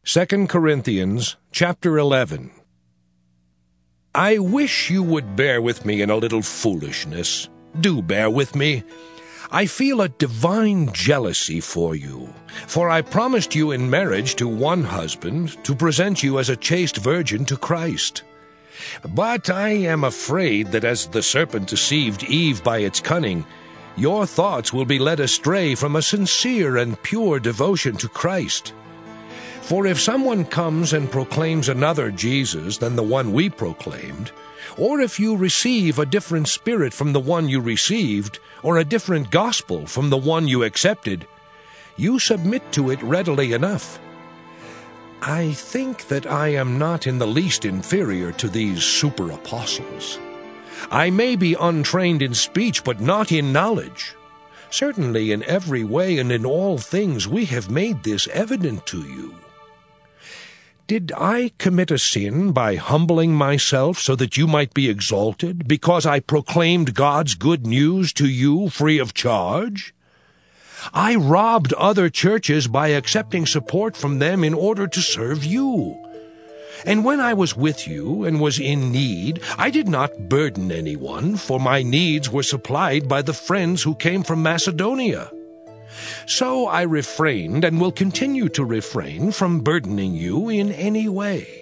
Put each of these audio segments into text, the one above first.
2 Corinthians chapter 11. I wish you would bear with me in a little foolishness. Do bear with me. I feel a divine jealousy for you, for I promised you in marriage to one husband to present you as a chaste virgin to Christ. But I am afraid that as the serpent deceived Eve by its cunning, your thoughts will be led astray from a sincere and pure devotion to Christ. For if someone comes and proclaims another Jesus than the one we proclaimed, or if you receive a different spirit from the one you received, or a different gospel from the one you accepted, you submit to it readily enough. I think that I am not in the least inferior to these super-apostles. I may be untrained in speech, but not in knowledge. Certainly in every way and in all things we have made this evident to you. Did I commit a sin by humbling myself so that you might be exalted, because I proclaimed God's good news to you free of charge? I robbed other churches by accepting support from them in order to serve you. And when I was with you and was in need, I did not burden anyone, for my needs were supplied by the friends who came from Macedonia. So I refrained and will continue to refrain from burdening you in any way.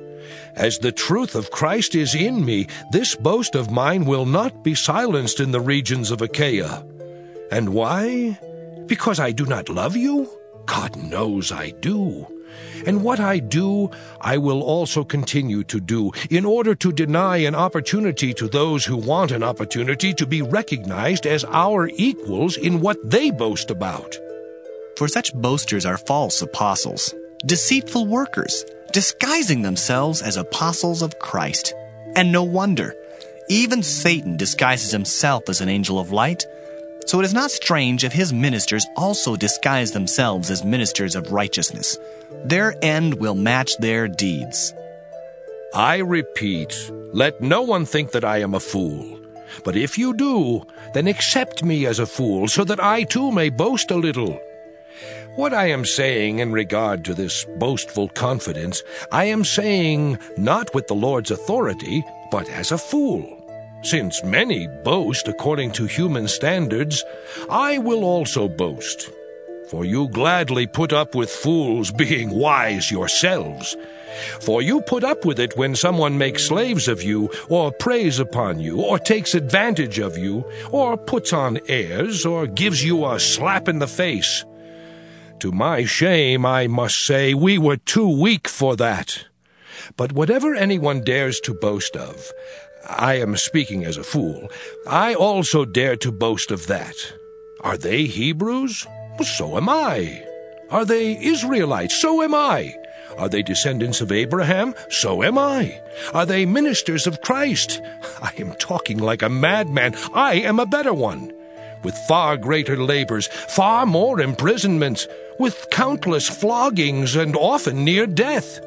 As the truth of Christ is in me, this boast of mine will not be silenced in the regions of Achaia. And why? Because I do not love you? God knows I do. And what I do, I will also continue to do, in order to deny an opportunity to those who want an opportunity to be recognized as our equals in what they boast about. For such boasters are false apostles, deceitful workers, disguising themselves as apostles of Christ. And no wonder, even Satan disguises himself as an angel of light. So it is not strange if his ministers also disguise themselves as ministers of righteousness. Their end will match their deeds. I repeat, let no one think that I am a fool. But if you do, then accept me as a fool, so that I too may boast a little. What I am saying in regard to this boastful confidence, I am saying not with the Lord's authority, but as a fool. Since many boast according to human standards, I will also boast. For you gladly put up with fools being wise yourselves. For you put up with it when someone makes slaves of you, or preys upon you, or takes advantage of you, or puts on airs, or gives you a slap in the face. To my shame, I must say, we were too weak for that. But whatever anyone dares to boast of, I am speaking as a fool, I also dare to boast of that. Are they Hebrews? So am I. Are they Israelites? So am I. Are they descendants of Abraham? So am I. Are they ministers of Christ? I am talking like a madman. I am a better one. With far greater labors, far more imprisonments, with countless floggings, and often near death.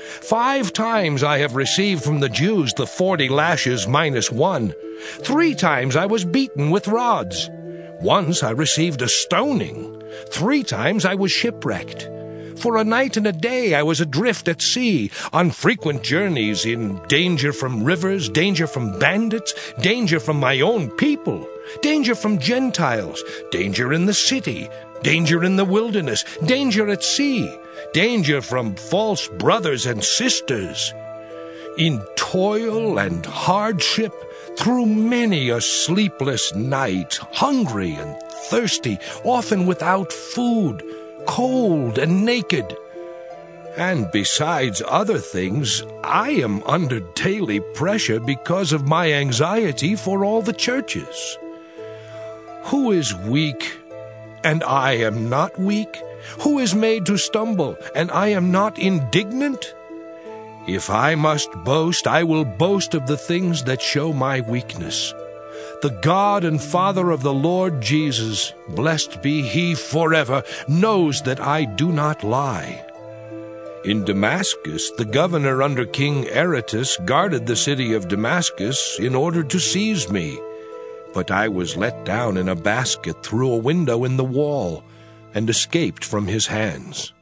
5 times I have received from the Jews the 40 lashes minus 1. 3 times I was beaten with rods. Once I received a stoning. 3 times I was shipwrecked. For a night and a day I was adrift at sea, on frequent journeys, in danger from rivers, danger from bandits, danger from my own people, danger from Gentiles, danger in the city, danger in the wilderness, danger at sea, danger from false brothers and sisters. In toil and hardship, through many a sleepless night, hungry and thirsty, often without food, cold and naked. And besides other things, I am under daily pressure because of my anxiety for all the churches. Who is weak, and I am not weak? Who is made to stumble, and I am not indignant? If I must boast, I will boast of the things that show my weakness. The God and Father of the Lord Jesus, blessed be He forever, knows that I do not lie. In Damascus, the governor under King Aretas guarded the city of Damascus in order to seize me. But I was let down in a basket through a window in the wall, and escaped from his hands.